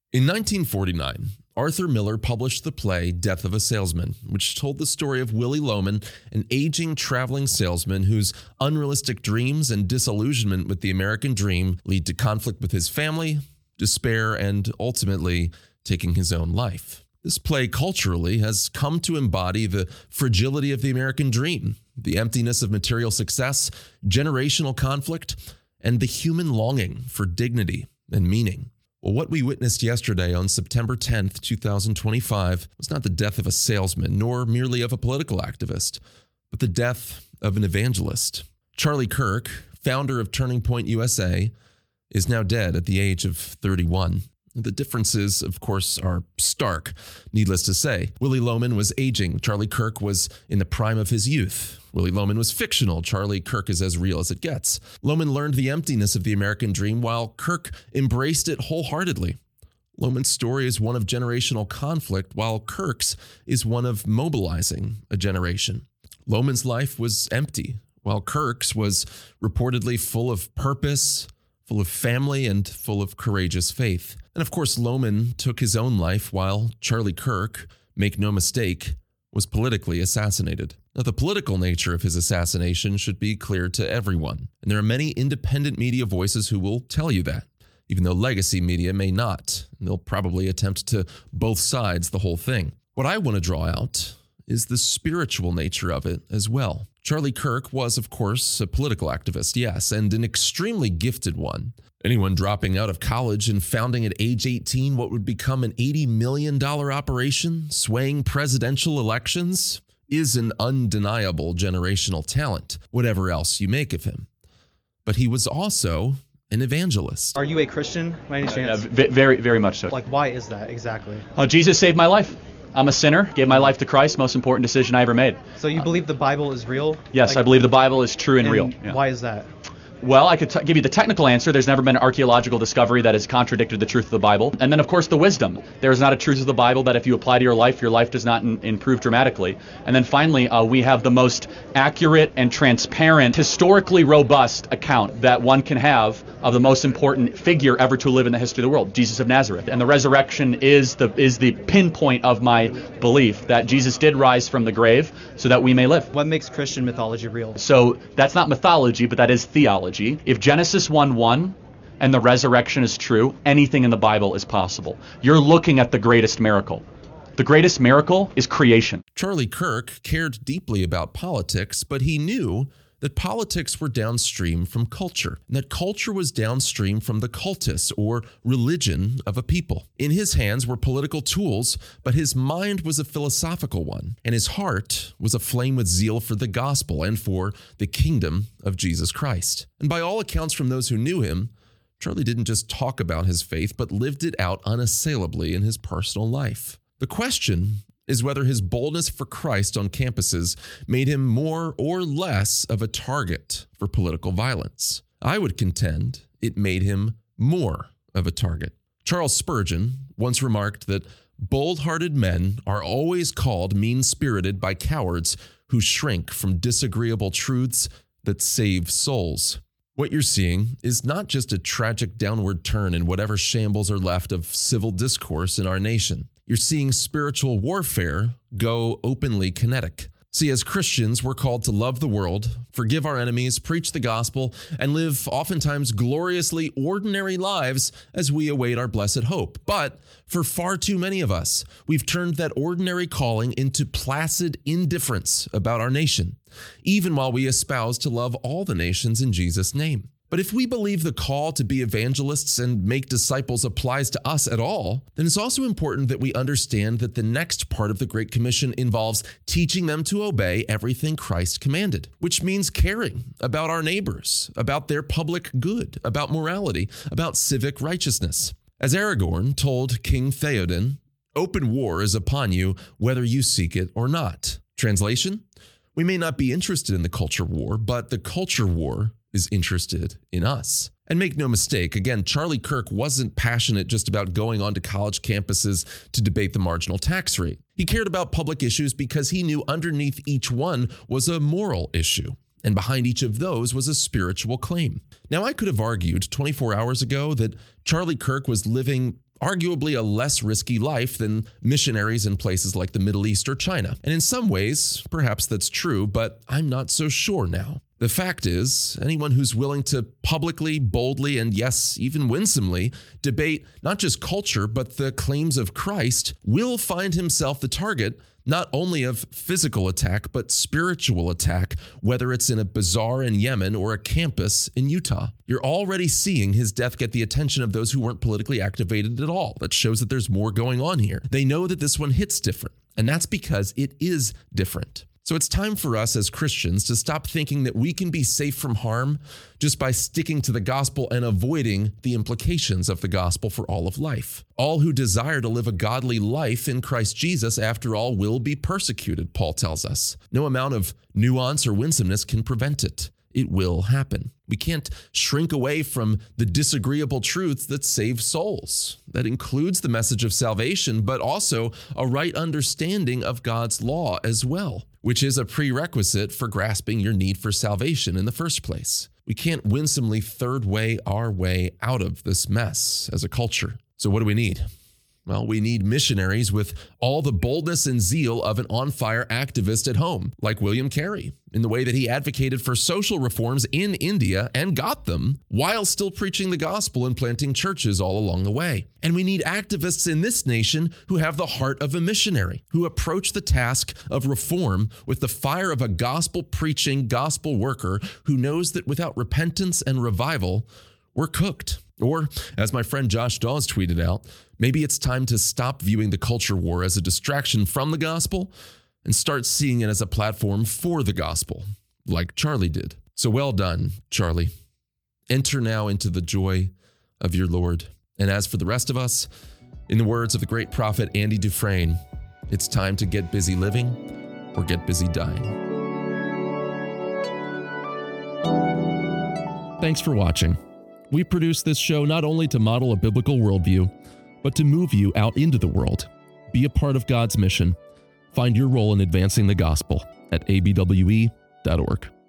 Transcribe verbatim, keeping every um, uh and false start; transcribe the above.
In nineteen forty-nine, Arthur Miller published the play Death of a Salesman, which told the story of Willy Loman, an aging traveling salesman whose unrealistic dreams and disillusionment with the American dream lead to conflict with his family, despair, and ultimately taking his own life. This play culturally has come to embody the fragility of the American dream, the emptiness of material success, generational conflict, and the human longing for dignity and meaning. Well, what we witnessed yesterday on September tenth, twenty twenty-five was not the death of a salesman, nor merely of a political activist, but the death of an evangelist. Charlie Kirk, founder of Turning Point U S A, is now dead at the age of thirty-one. The differences, of course, are stark. Needless to say, Willy Loman was aging. Charlie Kirk was in the prime of his youth. Willy Loman was fictional. Charlie Kirk is as real as it gets. Loman learned the emptiness of the American dream while Kirk embraced it wholeheartedly. Loman's story is one of generational conflict, while Kirk's is one of mobilizing a generation. Loman's life was empty, while Kirk's was reportedly full of purpose, full of family, and full of courageous faith. And of course, Loman took his own life while Charlie Kirk, make no mistake, was politically assassinated. Now, the political nature of his assassination should be clear to everyone, and there are many independent media voices who will tell you that, even though legacy media may not, and they'll probably attempt to both sides the whole thing. What I want to draw out is the spiritual nature of it as well. Charlie Kirk was, of course, a political activist, yes, and an extremely gifted one. Anyone dropping out of college and founding at age eighteen what would become an eighty million dollars operation, swaying presidential elections, is an undeniable generational talent, whatever else you make of him. But he was also an evangelist. Are you a Christian by any chance? Uh, very, very much so. Like, why is that exactly? Uh, Jesus saved my life. I'm a sinner, gave my life to Christ, most important decision I ever made. So you believe the Bible is real? Yes, like, I believe the Bible is true and, and real. Yeah. Why is that? Well, I could t- give you the technical answer. There's never been an archaeological discovery that has contradicted the truth of the Bible. And then, of course, the wisdom. There is not a truth of the Bible that if you apply to your life, your life does not in- improve dramatically. And then finally, uh, we have the most accurate and transparent, historically robust account that one can have of the most important figure ever to live in the history of the world, Jesus of Nazareth. And the resurrection is the is the pinpoint of my belief that Jesus did rise from the grave so that we may live. What makes Christian mythology real? So that's not mythology, but that is theology. If Genesis one one and the resurrection is true, anything in the Bible is possible. You're looking at the greatest miracle. The greatest miracle is creation. Charlie Kirk cared deeply about politics, but he knew that politics were downstream from culture, and that culture was downstream from the cultus or religion of a people. In his hands were political tools, but his mind was a philosophical one, and his heart was aflame with zeal for the gospel and for the kingdom of Jesus Christ. And by all accounts from those who knew him, Charlie didn't just talk about his faith, but lived it out unassailably in his personal life. The question is whether his boldness for Christ on campuses made him more or less of a target for political violence. I would contend it made him more of a target. Charles Spurgeon once remarked that bold-hearted men are always called mean-spirited by cowards who shrink from disagreeable truths that save souls. What you're seeing is not just a tragic downward turn in whatever shambles are left of civil discourse in our nation. You're seeing spiritual warfare go openly kinetic. See, as Christians, we're called to love the world, forgive our enemies, preach the gospel, and live oftentimes gloriously ordinary lives as we await our blessed hope. But for far too many of us, we've turned that ordinary calling into placid indifference about our nation, even while we espouse to love all the nations in Jesus' name. But if we believe the call to be evangelists and make disciples applies to us at all, then it's also important that we understand that the next part of the Great Commission involves teaching them to obey everything Christ commanded, which means caring about our neighbors, about their public good, about morality, about civic righteousness. As Aragorn told King Theoden, "Open war is upon you, whether you seek it or not." Translation? We may not be interested in the culture war, but the culture war is interested in us. And make no mistake, again, Charlie Kirk wasn't passionate just about going onto college campuses to debate the marginal tax rate. He cared about public issues because he knew underneath each one was a moral issue, and behind each of those was a spiritual claim. Now, I could have argued twenty-four hours ago that Charlie Kirk was living arguably a less risky life than missionaries in places like the Middle East or China. And in some ways, perhaps that's true, but I'm not so sure now. The fact is, anyone who's willing to publicly, boldly, and yes, even winsomely debate not just culture, but the claims of Christ will find himself the target not only of physical attack, but spiritual attack, whether it's in a bazaar in Yemen or a campus in Utah. You're already seeing his death get the attention of those who weren't politically activated at all. That shows that there's more going on here. They know that this one hits different, and that's because it is different. So it's time for us as Christians to stop thinking that we can be safe from harm just by sticking to the gospel and avoiding the implications of the gospel for all of life. All who desire to live a godly life in Christ Jesus, after all, will be persecuted, Paul tells us. No amount of nuance or winsomeness can prevent it. It will happen. We can't shrink away from the disagreeable truths that save souls. That includes the message of salvation, but also a right understanding of God's law as well, which is a prerequisite for grasping your need for salvation in the first place. We can't winsomely third way our way out of this mess as a culture. So what do we need? Well, we need missionaries with all the boldness and zeal of an on-fire activist at home, like William Carey, in the way that he advocated for social reforms in India and got them while still preaching the gospel and planting churches all along the way. And we need activists in this nation who have the heart of a missionary, who approach the task of reform with the fire of a gospel-preaching gospel worker who knows that without repentance and revival, we're cooked. Or, as my friend Josh Dawes tweeted out, maybe it's time to stop viewing the culture war as a distraction from the gospel and start seeing it as a platform for the gospel, like Charlie did. So well done, Charlie. Enter now into the joy of your Lord. And as for the rest of us, in the words of the great prophet Andy Dufresne, it's time to get busy living or get busy dying. Thanks for watching. We produce this show not only to model a biblical worldview, but to move you out into the world. Be a part of God's mission. Find your role in advancing the gospel at a b w e dot org.